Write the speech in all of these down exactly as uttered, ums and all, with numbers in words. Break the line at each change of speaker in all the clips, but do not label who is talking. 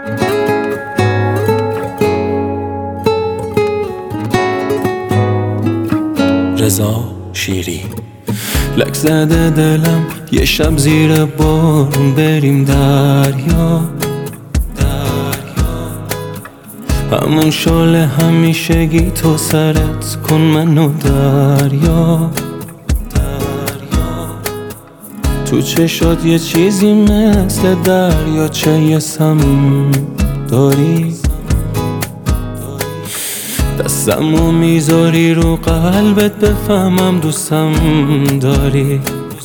رضا شیری. لک زده دلم یه شب زیر بارون بریم دریا، همون شال همیشگی تو سرت کن منو دریا. تو چشات یه چیزی مثل دریا چه یه سم داری، دستمو میذاری رو قلبت بفهمم دوستم داری.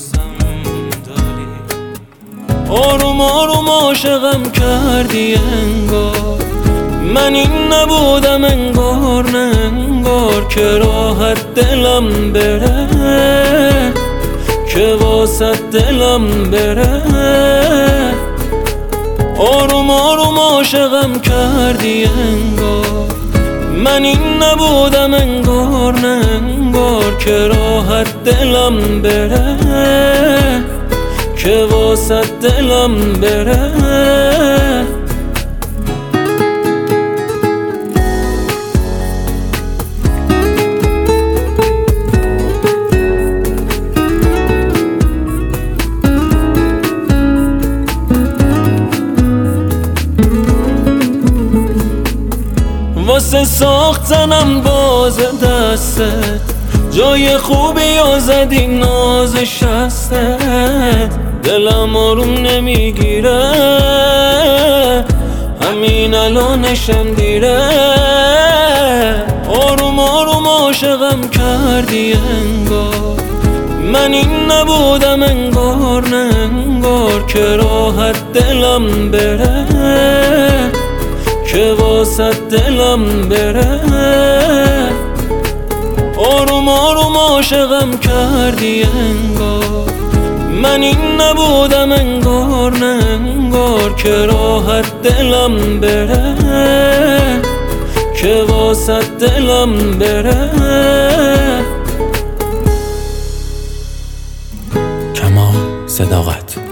آروم آروم عاشقم کردی انگار، من این نبودم انگار نه انگار، که راحت دلم بره که واسه دلم بره. آروم آروم عاشقم کردی انگار، من این نبودم انگار نه انگار، که راحت دلم بره که واسه دلم بره. واسه ساختنم باز دستت جای خوبی و زدی ناز شستت، دلم آروم نمیگیره همین الانشم دیره. آروم آروم عاشقم کردی انگار، من این نبودم انگار نه انگار، که راحت دلم بره که واسه دلم بره. آروم آروم عاشقم کردی انگار، من این نبودم انگار نه انگار، که راحت دلم بره که واسه دلم بره. کمال صداقت.